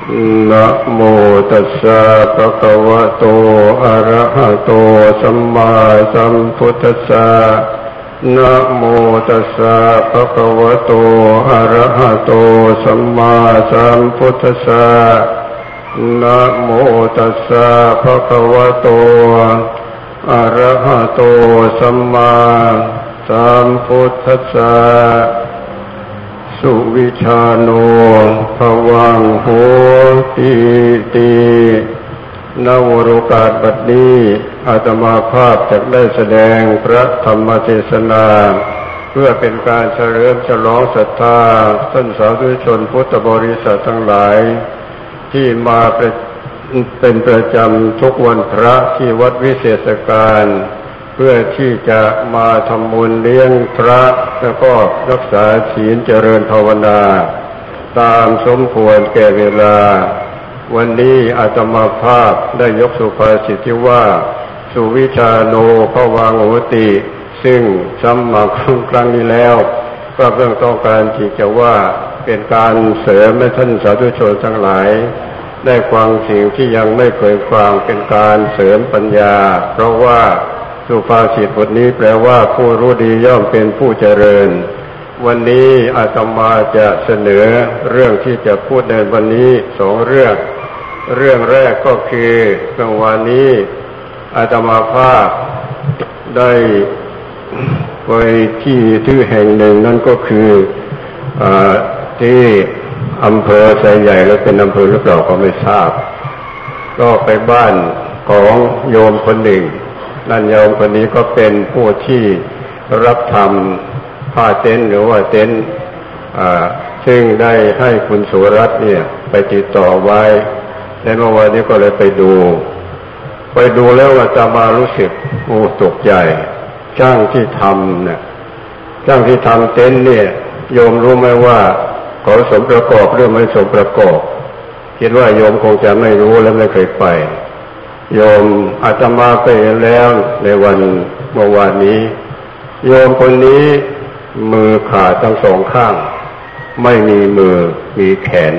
นะโมตัสสะภะคะวะโตอะระหะโตสัมมาสัมพุทธัสสะนะโมตัสสะภะคะวะโตอะระหะโตสัมมาสัมพุทธัสสะนะโมตัสสะภะคะวะโตอะระหะโตสัมมาสัมพุทธัสสะสุวิชาโนภวังโหติติณโอกาสบัดนี้อาตมาภาพจะได้แสดงพระธรรมเทศนาเพื่อเป็นการเฉลิมฉลองศรัทธาท่านสาธุชนพุทธบริษัททั้งหลายที่มาเป็นประจำทุกวันพระที่วัดวิเศษการเพื่อที่จะมาทำบุญเลี้ยงพระแล้วก็รักษาศีลเจริญภาวนาตามสมควรแก่เวลาวันนี้อาตมาภาพได้ยกสุภาษิตที่ว่าสุวิชาโนภวังโหติซึ่งซ้ำมาครั้งนี้แล้วก็เรื่องต้องการที่จะว่าเป็นการเสริมให้ท่านสาธุชนทั้งหลายได้ฟังสิ่งที่ยังไม่เคยฟังเป็นการเสริมปัญญาเพราะว่าสุภาษิตบทนี้แปลว่าผู้รู้ดีย่อมเป็นผู้เจริญวันนี้อาตมาจะเสนอเรื่องที่จะพูดในวันนี้สองเรื่องแรกก็คือเมื่อวานนี้อาตมาภาพได้ไปที่แห่งหนึ่งนั่นก็คือที่อำเภอไซใหญ่แล้วเป็นอำเภอหรือเปล่าก็ไม่ทราบก็ไปบ้านของโยมคนหนึ่งนั่นโยมคนนี้ก็เป็นผู้ที่รับทำผ้าเต็นท์หรือว่าเต็นท์ซึ่งได้ให้คุณสุรัตน์เนี่ยไปติดต่อไว้ในเมื่อวานนี้ก็เลยไปดูแล้วอาตมารู้สึกตกใจช่างที่ทำเนี่ยช่างที่ทำเต็นท์เนี่ยโยมรู้ไหมว่าเขาสมประกอบหรือไม่สมประกอบคิดว่าโยมคงจะไม่รู้และไม่เคยไปโยมอาตมาไปเห็นแล้วในวันเมื่อวานนี้โยมคนนี้มือขาดทั้งสองข้างไม่มีมือมีแขน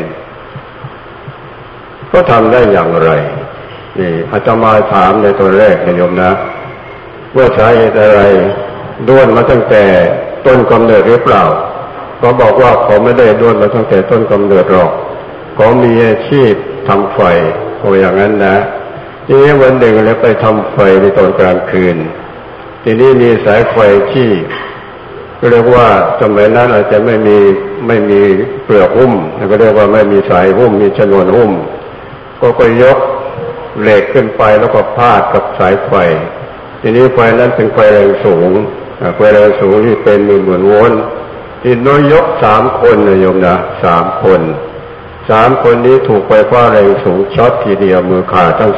ก็ทำได้อย่างไรนี่อาตมาถามในตัวแรกนะโยมนะว่าสาเหตุอะไรด้วนมาตั้งแต่ต้นกำเนิดหรือเปล่าเขาบอกว่าเขาไม่ได้ด้วนมาตั้งแต่ต้นกำเนิดหรอกเขามีอาชีพทำไฟโอ้อย่างนั้นนะทีนี้วันหนึ่งแล้วไปทำไฟในตอนกลางคืนทีนี้มีสายไฟที่เรียกว่าสมัยนั้นอาจจะไม่มีเปลือกหุ้มก็เรียกว่าไม่มีสายหุ้มมีชนวนหุ้มก็ยกเหล็กขึ้นไปแล้วก็พาดกับสายไฟทีนี้ไฟนั้นเป็นไฟแรงสูงที่เป็นหมื่นโวลต์ที่น้อยยก3 คนนะโยมนะ3 คนนี้ถูกไฟฟ้าแรงสูงช็อตทีเดียวมือขาดทั้ง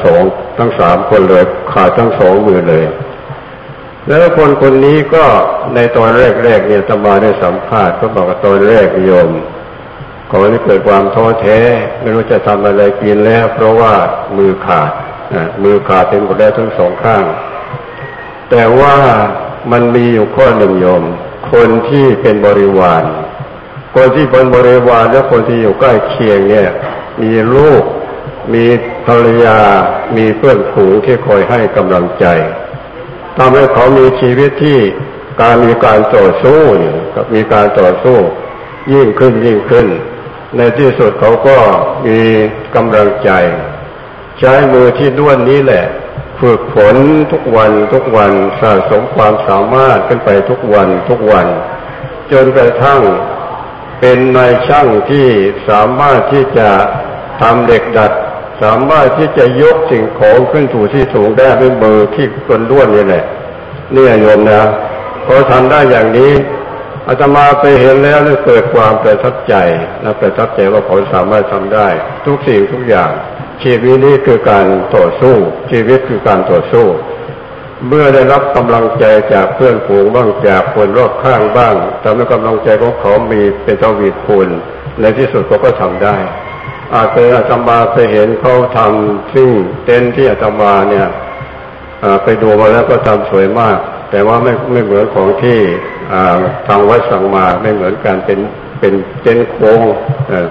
3 คนเลยขาดทั้ง2 มือเลยแล้วคนนี้ก็ในตอนแรกเนี่ยอาตมาได้สัมภาษณ์ก็บอกว่าตอนแรกโยมเขาได้เกิดความท้อแท้ไม่รู้จะทำอะไรกินแล้วเพราะว่ามือขาดเป็นหมดแล้วทั้ง2 ข้างแต่ว่ามันมีอยู่ข้อหนึ่งโยมคนที่เป็นบริวารคนที่เป็นบริวารและคนที่อยู่ใกล้เคียงเนี่ยมีลูกมีภรรยามีเพื่อนฝูงที่คอยให้กำลังใจทำให้เขามีชีวิตที่มีการต่อสู้กับมีการต่อสู้ยิ่งขึ้นในที่สุดเขาก็มีกำลังใจใช้มือที่ด้วนนี้แหละฝึกฝนทุกวันสะสมความสามารถขึ้นไปทุกวันจนกระทั่งเป็นนายช่างที่สามารถที่จะทำเหล็กดัดสามารถที่จะยกสิ่งของขึ้นสู่ที่สูงได้ด้วยมือที่ด้วนนี่แหละเนี่ยโยมนะพอทำได้อย่างนี้อาตมาไปเห็นแล้วเกิดความประทับใจว่าเขาสามารถทำได้ทุกสิ่งทุกอย่างชีวิตนี้คือการต่อสู้ชีวิตคือการต่อสู้เมื่อได้รับกำลังใจจากเพื่อนฝูงบ้างจากคนรอบข้างบ้างทำให้กำลังใจของเขามีเป็นทวีคูณในที่สุดเขาก็ทำได้อาตมาไปเห็นเขาทำซึ่งเต็นท์ที่อาตมาเนี่ยไปดูมาแล้วก็ทำสวยมากแต่ว่าไม่เหมือนของที่ทางวัดสั่งมาไม่เหมือนกันเป็นเต็นท์โค้ง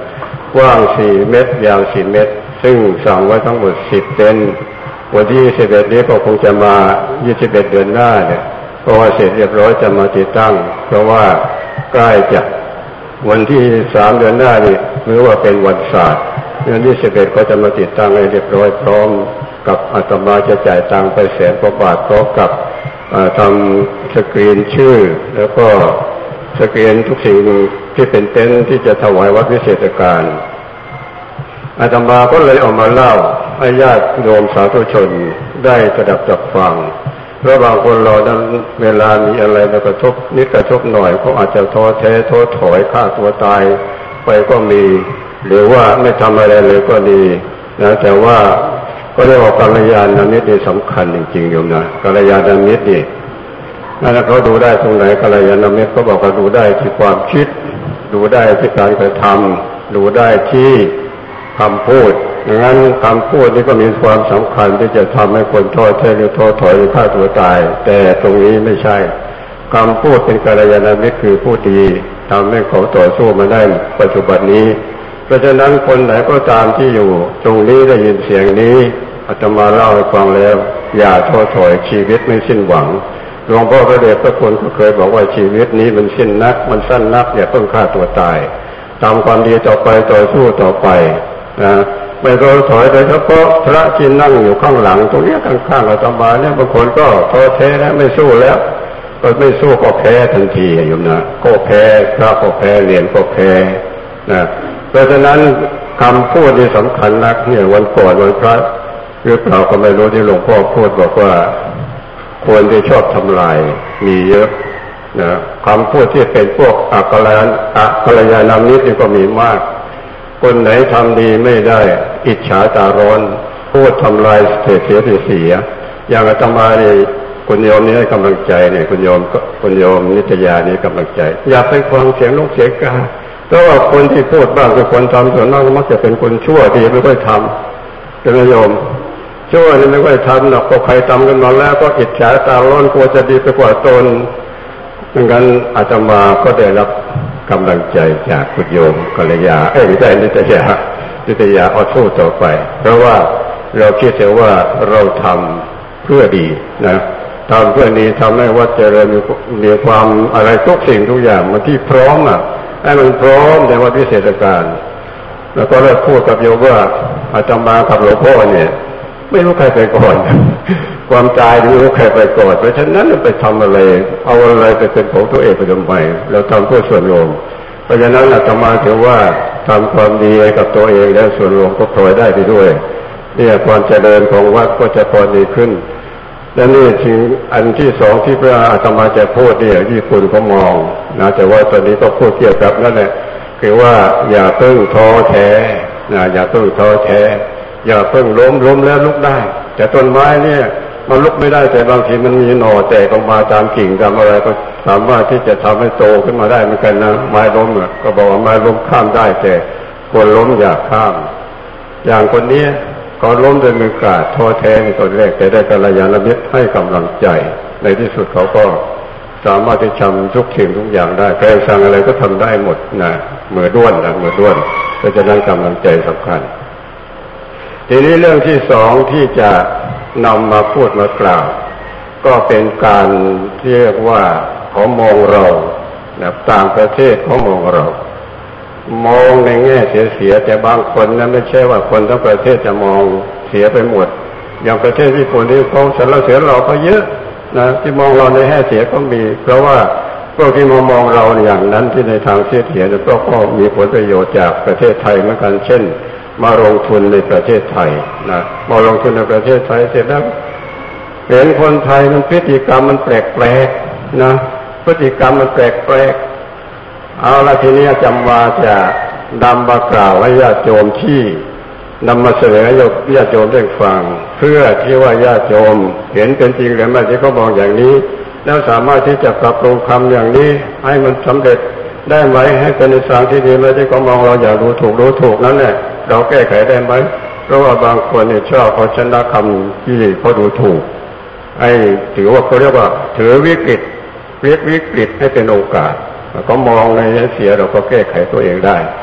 กว้าง4 เมตรยาว4 เมตรซึ่งสั่งไว้ทั้งหมด10 เต็นท์วันที่21นี้ก็คงจะมา21เดือนหน้าเนี่ยเพราะว่าเสร็จเรียบร้อยจะมาติดตั้งเพราะว่าใกล้จะวันที่3เดือนหน้านี่หรือว่าเป็นวันศาสตร์วันที่11ก็จะมาติดตั้งให้เรียบร้อยพร้อมกับอาตมาจะจ่ายตังค์ไป100,000 กว่าบาทพร้อมกับทำสกรีนชื่อแล้วก็สกรีนทุกสิ่งที่เป็นเต็นท์ที่จะถวายวัดวิเศษการอาตมาก็เลยเอามาเล่าให้ญาติโยมสาธุชนได้สดับจับฟังเพราะบางคนเรานั้นเวลามีอะไรมากระทบนิดกระทบหน่อยเขาอาจจะท้อแท้ท้อถอยฆ่าตัวตายไปก็มีหรือว่าไม่ทำอะไรเลยก็ดีนะแต่ว่าก็เรียกว่ากัลยาณมิตรนี่สำคัญจริงๆโยมนะกัลยาณมิตรนี่นั่นเขาดูได้ตรงไหนกัลยาณมิตรเขาบอกว่าดูได้ที่ความคิดดูได้ที่การกระทำดูได้ที่คำพูดอย่างนั้นคำพูดนี่ก็มีความสำคัญที่จะทำให้คนท้อแท้หรือท้อถอยหรือฆ่าตัวตายแต่ตรงนี้ไม่ใช่คำพูดเป็นกัลยาณมิตรคือผู้ดีทำให้เขาต่อสู้มาได้ปัจจุบันนี้เพราะฉะนั้นคนไหนก็ตามที่อยู่ตรงนี้ได้ยินเสียงนี้อาตมาเล่าให้ฟังแล้วอย่าท้อถอยชีวิตไม่สิ้นหวังหลวงพ่อพระเดชพระคุณก็เคยบอกว่าชีวิตนี้มันสิ้นนักมันสั้นนักอย่าเพิ่งฆ่าตัวตายทำความดีต่อไปต่อสู้ต่อไปนะไม่ท้อถอยโดยเฉพาะพระที่นั่งอยู่ข้างหลังตรงนี้ข้างๆอาตมาเนี่ยบางคนก็ท้อแท้แล้วไม่สู้แล้วก็ไม่สู้ก็แพ้ทันทีโยมนะก็แพ้พระก็แพ้เรียนก็แพ้นะเพราะฉะนั้นคำพูดนี่สำคัญนักเนี่ยวันก่อนวันพระหรือเปล่าก็ไม่รู้ที่หลวงพ่อพูดบอกว่าคนที่ชอบทำลายมีเยอะนะคำพูดที่เป็นพวกอักขลยาณมิตรนี่ก็มีมากคนไหนทำดีไม่ได้อิจฉาตาร้อนพูดทำลายเสียอย่างอาตมาเนี่ยคุณโยมนี่ให้กำลังใจเนี่ยคุณโยมนิตยานี่กำลังใจอย่าไปฟังเสียงลูกเสียงกาเพราะว่าคนที่พูดบ้างคือคนทำส่วนมากมักจะเป็นคนชั่วที่ไม่ค่อยทำเป็นโยมชั่วนี่ไม่ค่อยทำหรอกก็ใครทำกันมาแล้วก็อิจฉาตาร้อนกลัวจะดีไปกว่าตนดังนั้นอาตมาก็ได้รับกำลังใจจากคุณโยมกัลยาไม่ใช่นิตยาเอาสู้ต่อไปเพราะว่าเราคิดเสียว่าเราทำเพื่อดีนะทำเพื่อนี้ทำให้วัดเจริญมีความอะไรทุกสิ่งทุกอย่างมันที่พร้อมให้มันพร้อมในวัดวิเศษการแล้วก็ได้พูดกับโยมว่าอาตมากับหลวงพ่อเนี่ยไม่รู้ใครไปก่อนความตายไม่รู้ใครไปก่อนเพราะฉะนั้นไปทำอะไรเอาอะไรไปเป็นของตัวเองไปทำไมเราทำเพื่อส่วนรวมเพราะฉะนั้นอาตมาถือว่าทำความดีกับตัวเองแล้วส่วนรวมก็พลอยได้ไปด้วยเนี่ยความเจริญของวัดก็จะพอดีขึ้นและนี่ถึงอันที่สองที่พระอาตมาจะพูดเนี่ยญี่ปุ่นเขามองนะแต่ว่าตอนนี้ก็พูดเกี่ยวกับนั่นแหละคือว่าอย่าเพิ่งท้อแท้นะอย่าเพิ่งท้อแท้อย่าเพิ่งล้มแล้วลุกได้แต่ต้นไม้เนี่ยมันลุกไม่ได้แต่บางทีมันมีหน่อแตกออกมาตามกิ่งตามอะไรก็สามารถที่จะทำให้โตขึ้นมาได้เหมือนกันนะไม้ล้มก็บอกว่าไม้ล้มข้ามได้แต่คนล้มอย่าข้ามอย่างคนนี้ก็ล้มโดยมือกาดท้อแท้ในตอนแรกแต่ได้กัลยาณมิตรให้กำลังใจในที่สุดเขาก็สามารถที่ทำทุกสิ่งทุกอย่างได้ใครสั่งอะไรก็ทำได้หมดนะมือด้วนเพราะฉะนั้นกำลังใจสำคัญทีนี้เรื่องที่สองที่จะนำมาพูดมากล่าวก็เป็นการเรียกว่าเขามองเรานะต่างประเทศเขามองเรามองในแง่เสียแต่บางคนนั้นไม่ใช่ว่าคนทั้งประเทศจะมองเสียไปหมดอย่างประเทศญี่ปุ่นที่เขาสรรเสริญเราก็เยอะนะที่มองเราในแง่เสียก็มีเพราะว่าพวกที่มองเราอย่างนั้นที่ในทางเสียก็มีผลประโยชน์จากประเทศไทยเหมือนกันเช่นมาลงทุนในประเทศไทยนะมาลงทุนในประเทศไทยเสร็จแล้วเห็นคนไทยมันพฤติกรรมมันแปลกๆนะพฤติกรรมมันแปลกๆเอาละทีนี้จำว่าจะนำมากล่าวให้ญาติโยมที่นำมาเสนอให้ญาติโยมได้ฟังเพื่อที่ว่าญาติโยมเห็นเป็นจริงหรือไม่ที่เขาบอกอย่างนี้แล้วสามารถที่จะปรับปรุงคำอย่างนี้ให้มันสำเร็จได้ไหมให้เป็นในทางที่ดีไหมที่เขามองเราอย่างรู้ถูกนั้นแหละเราแก้ไขได้ไหมเพราะว่าบางคนเนี่ยชอบเอาชนะคำที่เขาดูถูกถือว่าเขาเรียกว่าถือวิกฤตให้เป็นโอกาสเขามองในเสียเราก็แก้ไขตัวเองได้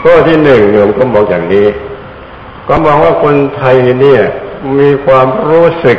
ข้อที่หนึ่งโยมก็มองอย่างนี้ก็มองว่าคนไทยเนี่ยมีความรู้สึก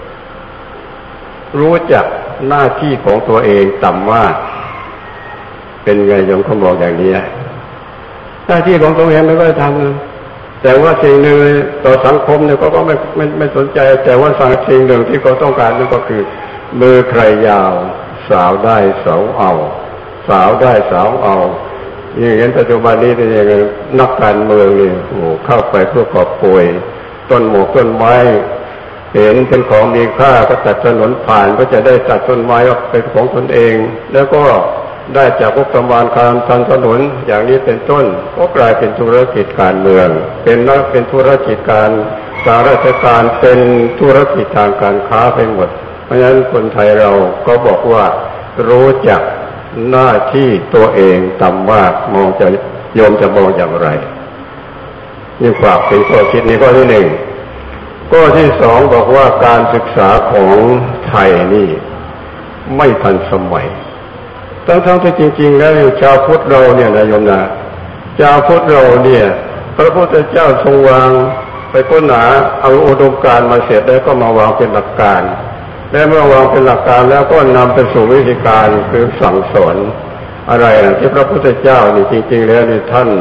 รู้จักหน้าที่ของตัวเองต่ำมากเป็นไงโยมก็มองอย่างนี้หน้าที่ของตัวเองไม่ก็ทำแต่ว่าสิ่งหนึ่งต่อสังคมเนี่ยก็ไม่สนใจแต่ว่าสิ่งหนึ่งที่เขาต้องการนั่นก็คือมือใครยาวสาวได้สาวเอาสาวได้สาวเอาอย่างนี้ปัจจุบันนี้เป็นยังไงนักการเมืองนี่โอ้เข้าไปเพื่อกอบโกยต้นหมกต้นไม้เห็นเป็นของมีค่าก็ตัดถนนผ่านก็จะได้ตัดต้นไม้ออกเป็นของตนเองแล้วก็ได้จากงบประมาณการทำถนนอย่างนี้เป็นต้นก็กลายเป็นธุรกิจการเมืองเป็นธุรกิจการราชการเป็นธุรกิจทางการค้าไปหมดเพราะฉะนั้นคนไทยเราก็บอกว่ารู้จักหน้าที่ตัวเองต่ำมากมองจะโยมจะมองอย่างไรนี่ฝากเป็นข้อคิดนี้ข้อที่หนึ่งข้อที่สองบอกว่าการศึกษาของไทยนี่ไม่ทันสมัยทั้งที่จริงๆแล้วชาวพุทธเราเนี่ยนะโยมนะชาวพุทธเราเนี่ยพระพุทธเจ้าทรงวางไปค้นหาเอาอุดมการณ์มาเสร็จแล้วก็มาวางเป็นหลักการและเมื่อวางเป็นหลักการแล้วก็นำไปสู่วิธีการคือสั่งสอนอะไรที่พระพุทธเจ้านี่จริงๆแล้วนี่ท่าน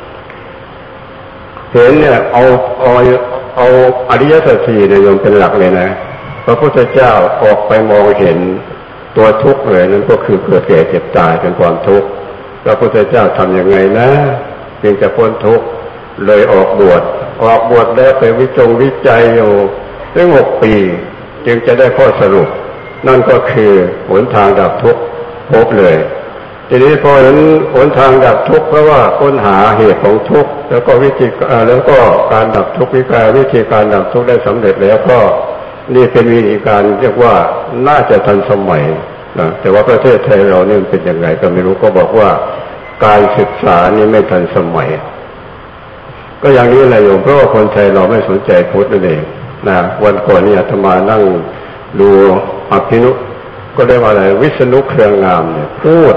เห็นเนี่ยเอาอริยสัจสี่เนี่ยโยมเป็นหลักเลยนะพระพุทธเจ้าออกไปมองเห็นตัวทุกข์เลยนั่นก็คือเกิดแก่เจ็บตายเป็นความทุกข์พระพุทธเจ้าทำยังไงนะจึงจะพ้นทุกข์เลยออกบวชแล้วไปวิจัยอยู่ถึง6 ปีจึงจะได้ข้อสรุปนั่นก็คือหนทางดับทุกข์พบเลยทีนี้พอเห็นหนทางดับทุกข์เพราะว่าค้นหาเหตุของทุกข์แล้วก็แล้วก็การดับทุกข์วิธีการดับทุกข์ได้สำเร็จแล้วก็นี่เป็นวิธีการเรียกว่าน่าจะทันสมัยนะแต่ว่าประเทศไทยเราเนี่ยเป็นยังไงก็ไม่รู้ก็บอกว่าการศึกษานี่ไม่ทันสมัยก็อย่างนี้แหละโยมเพราะว่าคนไทยเราไม่สนใจพุทธนั่นเองนะวันก่อนนี่อาตมานั่งดูอภินุก็ได้ว่าอะไรวิษณุเครืองามเนี่ยพูด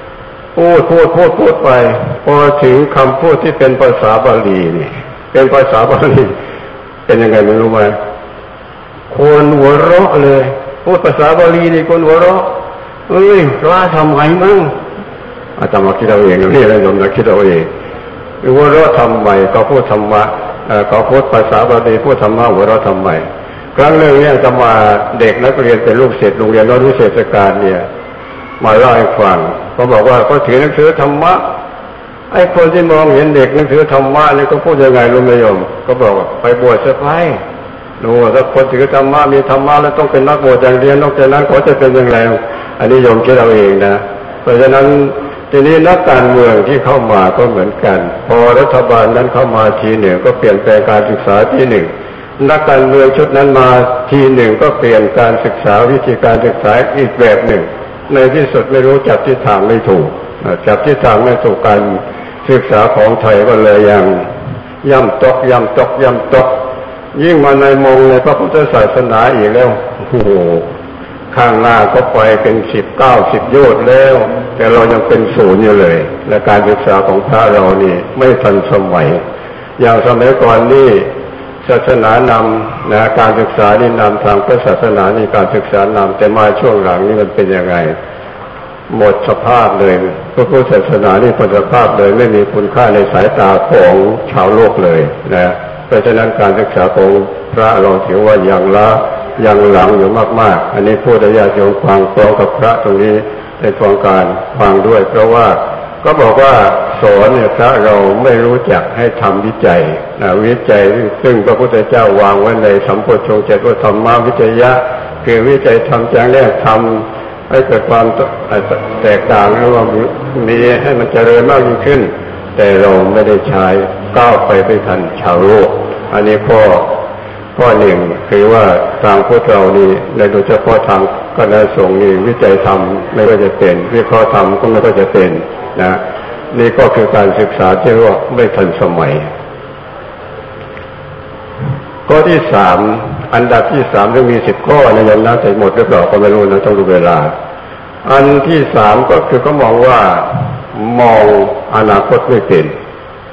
ไปพอถึงคำพูดที่เป็นภาษาบาลีนี่เป็นภาษาบาลีเป็นยังไงไม่รู้ไหมคนหัวเราะเลยพูดภาษาบาลีนี่คนหัวเราะเอ้ยกล้าทำไมมั่งอาตมาคิดเอาเองนี่แหละโยมนะคิดเอาเองหัวเราะทำไมก็พูดธรรมะก็พูดภาษาบาลีพูดธรรมะหัวเราะทำไมครั้งหนึ่งเนี่ยจะมาเด็กนักเรียนเป็นลูกศิษย์โรงเรียนวัดวิเศษการเนี่ยมาเล่าให้ฟังเขาบอกว่าเขาถือหนังสือธรรมะไอ้คนที่มองเห็นเด็กหนังสือธรรมะนี่ก็พูดยังไงรู้ไหมโยมก็บอกว่าไปบวชซะไปดูถ้าคนถือธรรมะมีธรรมะแล้วต้องเป็นนักบวชอย่างเดียวนอกจากนั้นเขาจะเป็นอย่างไรอันนี้โยมคิดเอาเองนะเพราะฉะนั้นทีนี้นักการเมืองที่เข้ามาก็เหมือนกันพอรัฐบาลนั้นเข้ามาทีหนึ่งก็เปลี่ยนแปลงการศึกษาทีหนึ่งนักการเมืองชุดนั้นมาทีหนึ่งก็เปลี่ยนการศึกษาวิธีการศึกษาอีกแบบหนึ่งในที่สุดไม่รู้จับทิศทางไม่ถูกจับทิศทางไม่ถูกการศึกษาของไทยก็เลยยังย่ำตกยิ่งมาในมงในพระพุทธศาสนาอีกแล้วโอ้โหข้างหน้าก็ไปเป็น10 โยชน์แล้วแต่เรายังเป็นศูนย์อยู่เลยและการศึกษาของพระเรานี่ไม่ทันสมัยอย่างสมัยก่อนนี่ศาสนานำนะการศึกษานี่นำทางพระศาสนานี่การศึกษานำแต่มาช่วงหลังนี่มันเป็นยังไงหมดสภาพเลยพระพุทธศาสนานี่หมดสภาพเลยไม่มีคุณค่าในสายตาของชาวโลกเลยนะเพราะฉะนั้นการศึกษาของพระเราถือว่ายังหลังอยู่มากๆอันนี้พูดญาติโยมฟังพร้อมกับพระตรงนี้ในทางการฟังด้วยเพราะว่าก็บอกว่าสอนเนี่ยพระเราไม่รู้จักให้ทำวิจัยซึ่งพระพุทธเจ้าวางไว้ในสัมโพชฌงค์7ว่าธรรมวิจยะคือวิจัยทำแจ้งแรกทำให้เกิดความแตกต่างหรือว่ามีให้มันเจริญมากยิ่งขึ้นแต่เราไม่ได้ใช้ก้าวไปไม่ทันชาวโลกอันนี้ข้อหนึ่งคือว่าทางพวกเรานี่ในโดยเฉพาะทางคณะสงฆ์นี่วิจัยธรรมไม่ก็จะเป็นวิเคราะห์ธรรมก็ไม่ก็จะเป็นนะนี่ก็คือการศึกษาที่ว่าไม่ทันสมัยข้อที่3อันดับที่3จะมี10 ข้อในยันนะแต่หมดหรือเปล่าก็ไม่รู้นะต้องดูเวลาอันที่3ก็คือเขามองอนาคตไม่เป็น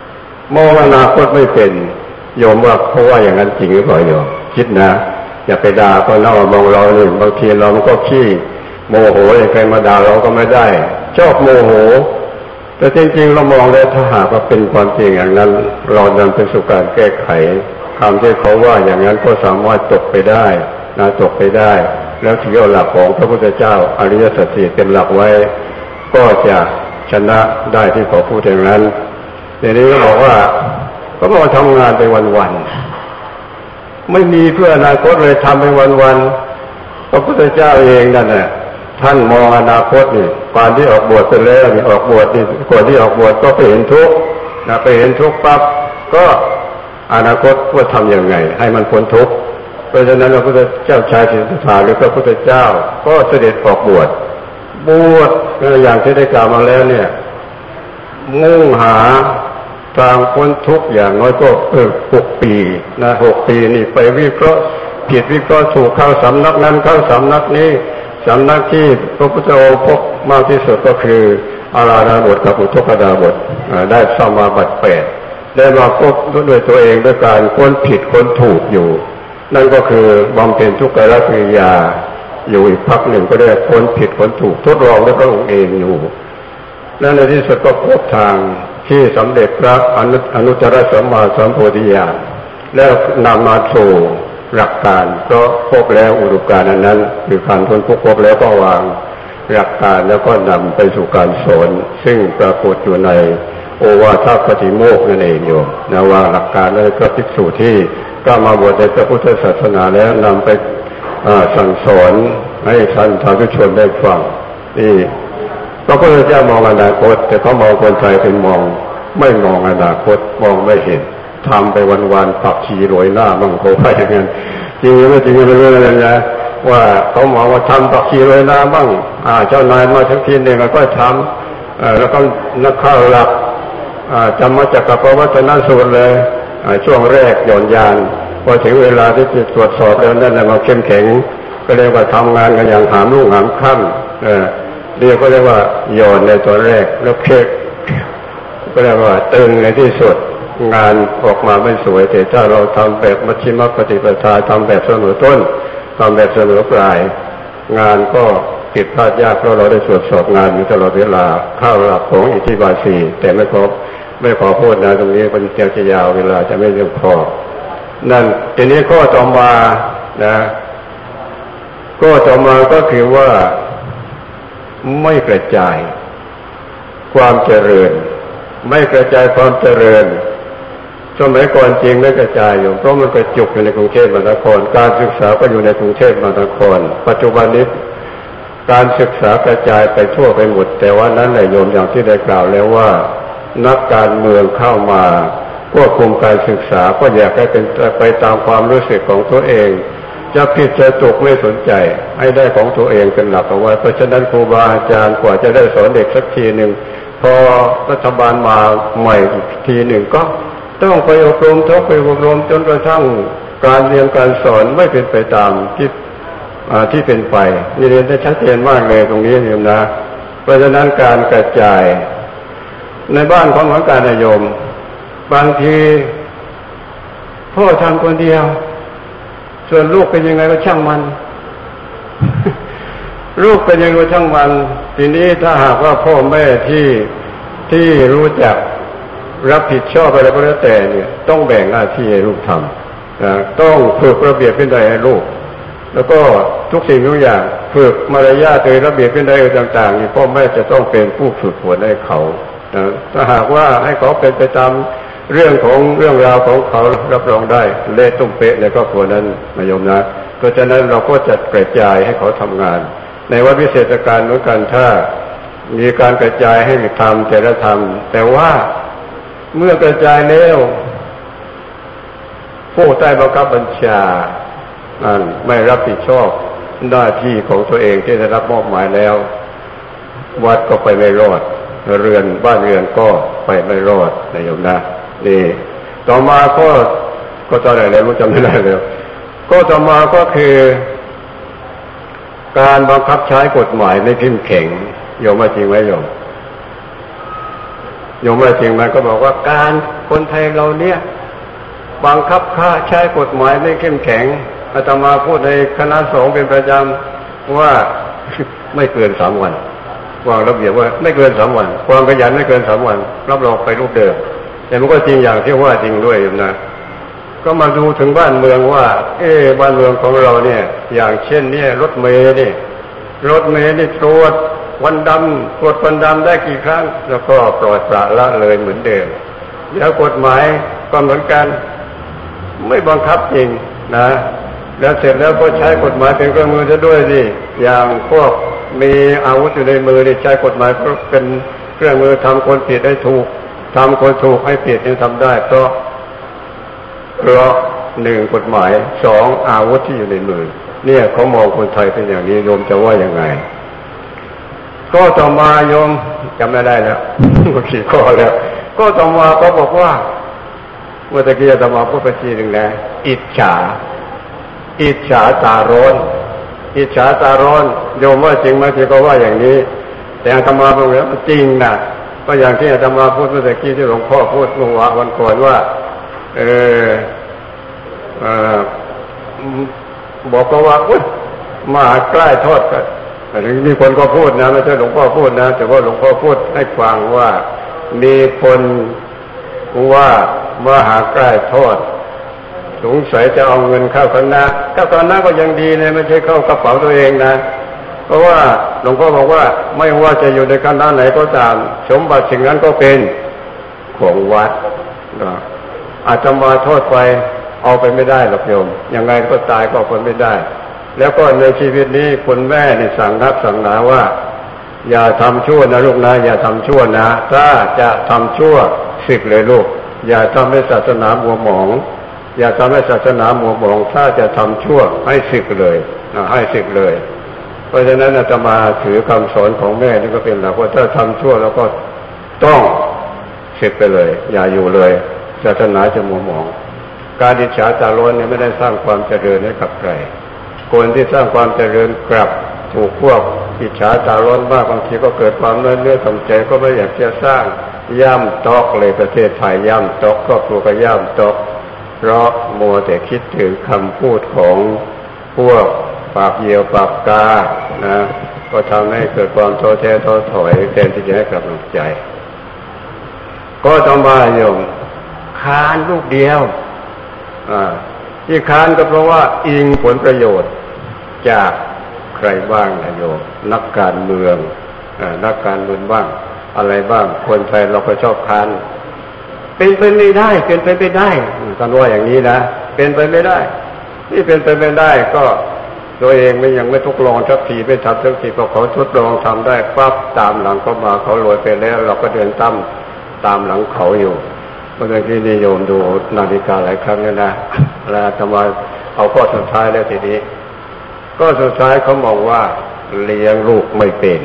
มองอนาคตไม่เป็นโยมว่าเขาว่าอย่างนั้นจริงหรือเปล่าโยมคิดนะอย่าไปด่าคนเรามองเราหนึ่งบางทีเรามันก็ขี้โมโหใครมาด่าเราก็ไม่ได้ชอบโมโหแต่จริงๆเรามองแล้วถ้าหากว่าเป็นความจริงอย่างนั้นเรานำไปสู่การแก้ไขคำที่เขาว่าอย่างนั้นก็สามารถตกไปได้นะตกไปได้แล้วถือเอาหลักของพระพุทธเจ้าอริยสัจสี่เป็นหลักไว้ก็จะชนะได้ที่เขาพูดอย่างนั้นทีนี้ก็บอกว่าเขาบอกทำงานไปวันๆไม่มีเพื่ออนาคตเลยทำไปวันๆพระพุทธเจ้าเองนั่นแหละท่านมองอนาคตนี่ก่อนที่ออกบวชไปแล้วนี่ออกบวชนี่ก่อนที่ออกบวชก็ไปเห็นทุกข์นะไปเห็นทุกข์ปั๊บก็อนาคตว่าทำยังไงให้มันพ้นทุกข์เพราะฉะนั้นพระพุทธเจ้าชายสิทธัตถะหรือพระพุทธเจ้าก็เสด็จออกบวชอย่างที่ได้กล่าวมาแล้วเนี่ยมุ่งหาทางพ้นทุกข์อย่างน้อยก็6 ปีนะ6 ปีนี่ไปวิเคราะห์ผิดวิเคราะห์ถูกเข้าสำนักนั้นเข้าสำนักนี้สำนักที่พระพุทธองค์พบมากที่สุดก็คืออาราธนาบทกับอุทกดาบทได้สมาบัติ8ได้มาพบด้วยตัวเองด้วยการค้นผิดค้นถูกอยู่นั่นก็คือบำเพ็ญทุกขกิริยาอยู่อีกพักหนึ่งก็ได้ค้นผิดค้นถูกทดลองด้วยพระองค์เองอยู่และในที่สุดก็พบทางที่สำเร็จพระอนุตตรสัมมาสัมโพธิญาณแล้วนำมาสู่หลักการก็พบแล้วอุดมการณ์นั้นคือการพ้นทุกข์พบแล้วก็วางหลักการแล้วก็นำไปสู่การสอนซึ่งปรากฏอยู่ในโอวาทปฏิโมกข์นั่นเองโยมนะวางหลักการแล้วก็ภิกษุที่ก็มาบวชในพระพุทธศาสนาแล้วนำไปสั่งสอนให้ท่านสาธุชนได้ฟังนี่พระพุทธเจ้ามองอนาคตแต่เขามองคนไทยเป็นมองไม่มองอนาคตมองไม่เห็นทำไปวันๆปักชีโรยหน้ามั่งเขาไปอย่างนั้นจริงหรือไม่จริงไม่รู้นะว่าเขามองว่าทำปักชีโรยหน้าบ้างเจ้านายมาทั้งทีหนึ่งก็ทำแล้วก็นักข่าวหลักจำมาจากพระวัฒนสูตรเลยช่วงแรกหย่อนยานพอถึงเวลาที่จะตรวจสอบแล้วนั่นแหละมาเข้มแข็งก็เรียกว่าทำงานกันอย่างหามรุ่งหามค่ำเรียกก็เรียกว่าหย่อนในตัวแรกแล้วเพกก็เรียกว่าตึงในที่สุดงานออกมาไม่สวยแต่ถ้าเราทำแบบมัชฌิมปฏิปทาทำแบบเสมอต้นทำแบบเสมอปลายงานก็ผิดพลาดยากเพราะเราได้ตรวจสอบงานอยู่ตลอดเวลาเข้าหลักของอิทธิบาท4แต่ไม่ขอพูดนะตรงนี้มันจะยาวเวลาจะไม่เพียงพอนั่นทีนี้ข้อต่อมานะข้อต่อมาก็คือว่าไม่กระจายความเจริญไม่กระจายความเจริญสมัยก่อนจริงไม่กระจายอยู่เพราะมันกระจุกอยู่ในกรุงเทพมหานครการศึกษาก็อยู่ในกรุงเทพมหานครปัจจุบันนี้การศึกษากระจายไปทั่วไปหมดแต่ว่านั้นแหละโยมอย่างที่ได้กล่าวแล้วว่านักการเมืองเข้ามาควบคุมการศึกษาก็อยากให้เป็นไปตามความรู้สึกของตัวเองจะผิดจะถูกไม่สนใจให้ได้ของตัวเองเป็นหลักเอาไว้เพราะฉะนั้นครูบาอาจารย์กว่าจะได้สอนเด็กสักทีหนึ่งพอรัฐบาลมาใหม่อีกทีหนึ่งก็ต้องไปอบรมจนกระทั่งการเรียนการสอนไม่เป็นไปตามที่เป็นไปนี่เรียนได้ชัดเจนมากเลยตรงนี้โยมนะเพราะฉะนั้นการกระจายในบ้านของการนิยมบางทีพ่อทำคนเดียวส่วนลูกเป็นยังไงก็ช่างมัน ลูกเป็นยังไงก็ช่างมันทีนี้ถ้าหากว่าพ่อแม่ที่รู้จักรับผิดชอบอะไรก็แล้วแต่เนี่ยต้องแบ่งหน้าที่ให้ลูกทำต้องฝึกระเบียบวินัยให้ลูกแล้วก็ทุกสิ่งทุกอย่างฝึกมารยาทโดยระเบียบวินัยต่างๆนี่พ่อแม่จะต้องเป็นผู้ฝึกฝนให้เขาถ้าหากว่าให้เขาเป็นไปตามเรื่องราวของเขารับรองได้เละตุ้มเป๊ะในครอบครัวนั้นนะโยมนะเพราะฉะนั้นเราก็จัดกระจายให้เขาทำงานในวัดวิเศษการเหมือนกันถ้ามีการกระจายให้ทำแต่ละทำแต่ว่าเมื่อกระจายแล้วผู้ใต้บังคับบัญชาไม่รับผิดชอบหน้าที่ของตัวเองที่ได้รับมอบหมายแล้ววัดก็ไปไม่รอดบ้านเรือนก็ไปไม่รอดนะโยมนะนี่ต่อมาก็ตอนไหนแล้วรู้จำไม่ได้แล้วก็ต่อมาก็คือการบังคับใช้กฎหมายไม่เข้มแข็งโยมว่าจริงไหมโยมโยมว่าจริงมันก็บอกว่าการคนไทยเราเนี่ยบังคับค่าใช้กฎหมายไม่เข้มแข็งอาตมาพูดในคณะสงฆ์เป็นประจำว่าไม่เกิน3 วันวางระเบียบว่าไม่เกิน3 วันความขยันไม่เกิน3 วันรับรองไปรูปเดิมแต่มันก็จริงอย่างที่ว่าจริงด้วยนะก็มาดูถึงบ้านเมืองว่าบ้านเมืองของเราเนี่ยอย่างเช่นเนี่ยรถเมล์นี่ตรวจวันดำได้กี่ครั้งแล้วก็ปล่อยปละละเลยเหมือนเดิมแล้วกฎหมายก็เหมือนกันไม่บังคับจริงนะแล้วเสร็จแล้วก็ใช้กฎหมายเป็นเครื่องมือซะด้วยสิอย่างพวกมีอาวุธอยู่ในมือนี่ใช้กฎหมายเป็นเครื่องมือทำคนผิดให้ถูกทำคนถูกให้ผิดนี่ทำได้เพราะ1กฎหมาย2อาวุธที่อยู่ในมือเนี่ยเขามองคนไทยเป็นอย่างนี้โยมจะว่ายังไงก็ต่อมาโยมจำไม่ได้แล้วกี่ข้อแล้วก็ต่อมาเขาบอกว่าเมื่อตะกี้อาตมาพูดไปทีหนึ่งนะอิจฉาตาร้อนโยมว่าจริงไหมที่เขาว่าอย่างนี้แต่อาตมาบอกว่าจริงนะก็อย่างที่อาตมาพูดเมื่อตะกี้ที่หลวงพ่อพูดเมื่อวันก่อนว่าบอกว่ามาใกล้ทอดกันมีคนก็พูดนะไม่ใช่หลวงพ่อพูดนะแต่ว่าหลวงพ่อพูดให้ฟังว่ามีคนว่ามาหาใกล้ทอดสงสัยจะเอาเงินเข้าคณะก็ยังดีนะไม่ใช่เข้ากระเป๋าตัวเองนะเพราะว่าหลวงพ่อบอกว่าไม่ว่าจะอยู่ในคณะไหนก็ตามสมบัติสิ่งนั้นก็เป็นของวัดนะอาตมาโทษไปเอาไปไม่ได้หรอกโยมยังไงก็ตายก็เอาไปไม่ได้แล้วก็ในชีวิตนี้คุณแม่นี่สั่งหนาว่าอย่าทำชั่วนะลูกนะอย่าทำชั่วนะถ้าจะทำชั่วสึกเลยลูกอย่าทำให้ศาสนามัวหมองถ้าจะทำชั่วให้สึกเลยให้สึกเลยเพราะฉะนั้นอาตมาถือคำสอนของแม่นี่ก็เป็นหลักว่าถ้าทำชั่วแล้วก็ต้องสึกไปเลยอย่าอยู่เลยศาสนาจะมัวหมองการอิจฉาตาร้อนเนี่ยไม่ได้สร้างความเจริญให้กับใครคนที่สร้างความเจริญกลับถูกพวกอิจฉาตาร้อนมากบางทีก็เกิดความเนื้อต่ำใจก็ไม่อยากจะสร้างย่ำตอกเลยประเทศไทยย่ำตอกก็กลัวกับย่ำตอกเพราะมัวแต่คิดถึงคำพูดของพวกปากเหยี่ยวปากกานะก็ทำให้เกิดความท้อแท้ท้อถอยแทนที่จะให้กำลังใจก็ต้องมาโยมค้านลูกเดียวที่ค้านก็เพราะว่าอิงผลประโยชน์จากใครบ้างนะโยมนักการเมืองบ้างอะไรบ้างคนไทยเราก็ชอบค้านเป็นไปไม่ได้ท่านว่าอย่างนี้นะเป็นไปไม่ได้ที่เป็นไปไม่ได้ก็ตัวเองยังไม่ทดลองสักทีไม่ทำสักทีพอเขาทดลองทำได้ปั๊บตามหลังเขามาเขารวยไปแล้วเราก็เดินตามหลังเขาอยู่เมื่อกี้นิยมดูนาฬิกาหลายครั้งแล้วนะแล้วทำไมเอาข้อสุดท้ายแล้วทีนี้ก็สุดท้ายเขามองว่าเลี้ยงลูกไม่เป็น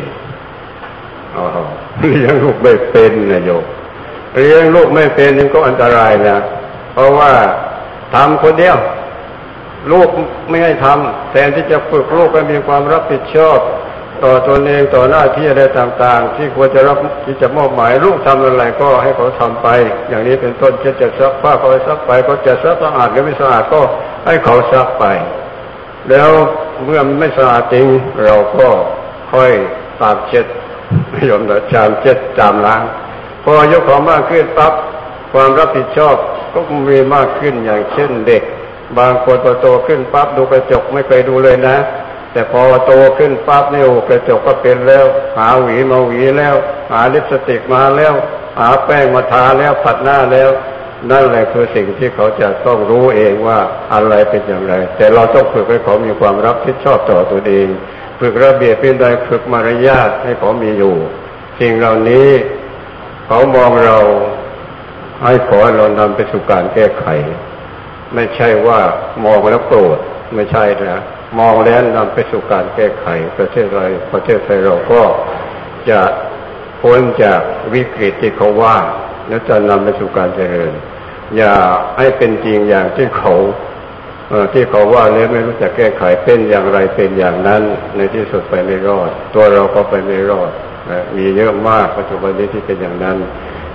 เลี้ยงลูกไม่เป็นนะโยมเลี้ยงลูกไม่เป็นนี่ก็อันตรายนะเพราะว่าทำคนเดียวลูกไม่ให้ทำแทนที่จะฝึกลูกให้มีความรับผิดชอบต่อตนเองต่อหน้าที่อะไรต่างๆที่ควรจะรับที่จะมอบหมายลูกทำอะไรก็ให้เขาทำไปอย่างนี้เป็นต้นจะซักผ้าเขาซักไปก็จะซักสะอาดหรือไม่สะอาดก็ให้เขาซักไปแล้วเมื่อมันไม่สะอาดจริงเราก็ค่อยตามเช็ดไม่ยอมจามเช็ดจามล้างพออายุของมากขึ้นปั๊บความรับผิดชอบก็มีมากขึ้นอย่างเช่นเด็กบางคนพอโตขึ้นปั๊บดูกระจกไม่เคยดูเลยนะแต่พอโตขึ้นปั๊บนี่กระจกก็เป็นแล้วหาหวีมาหวีแล้วหาลิปสติกมาแล้วหาแป้งมาทาแล้วผัดหน้าแล้วนั่นแหละคือสิ่งที่เขาจะต้องรู้เองว่าอะไรเป็นอย่างไรแต่เราต้องฝึกให้เขามีความรับผิดชอบต่อตัวเองฝึกระเบียบเป็นใดฝึกมารยาทให้เขามีอยู่สิ่งเหล่านี้เขามองเราให้ขอเรานำไปสู่การแก้ไขไม่ใช่ว่ามองแล้วโกรธไม่ใช่นะมองแล้วนำไปสู่การแก้ไขประเทศไทยเราก็จะพ้นจากวิกฤตที่เขาว่าแล้วจะนำไปสู่การเจริญอย่าให้เป็นจริงอย่างที่เขาว่าแล้วไม่รู้จักแก้ไขเป็นอย่างไรเป็นอย่างนั้นในที่สุดไปไม่รอดตัวเราก็ไปไม่รอดมีเยอะมากปัจจุบันนี้ที่เป็นอย่างนั้น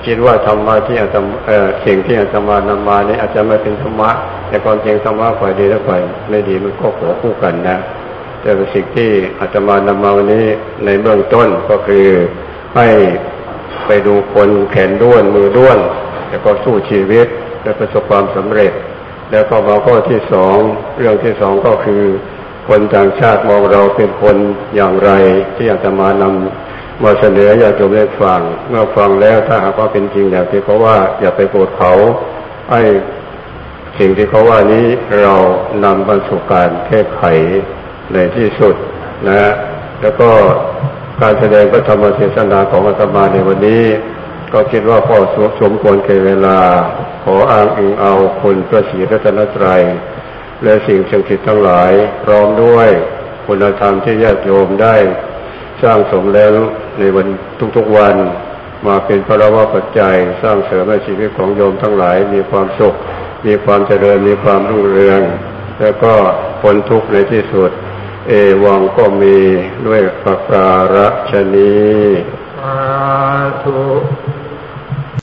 คิดว่าธรรมะที่อาตมาสิ่งที่อาตมานำมานี้อาจจะไม่เป็นธรรมะแต่ความจริงธรรมะฝ่ายดีและฝ่ายไม่ดีมันก็ควบคู่กันนะแต่สิ่งที่อาตมานำมาวันนี้ในเบื้องต้นก็คือให้ไปดูคนแขนด้วนมือด้วนแต่ก็สู้ชีวิตและประสบความสำเร็จแล้วก็มาข้อที่สองเรื่องที่สองก็คือคนต่างชาติมองเราเป็นคนอย่างไรที่อาตมานำมาเสนอญาติโยมได้ฟังเมื่อฟังแล้วถ้าหากว่าเป็นจริงอย่างที่เขาว่าอย่าไปโกรธเขาให้สิ่งที่เขาว่านี้เรานำมาสู่การแก้ไขในที่สุดนะแล้วก็การแสดงพระธรรมเทศนาของอาตมาในวันนี้ก็คิดว่าพอสมควรแก่เวลาขออ้างอิงเอาคุณพระศรีรัตนตรัยและสิ่งศักดิ์สิทธิ์ทั้งหลายพร้อมด้วยคุณธรรมที่ญาติโยมได้สร้างสมแล้วในวันทุกๆวันมาเป็นพระวะปัจจัยสร้างเสริมให้ชีวิตของโยมทั้งหลายมีความสุขมีความเจริญมีความรุ่งเรืองแล้วก็พ้นทุกข์ในที่สุดเอวังก็มีด้วยประการฉะนี้สาธุ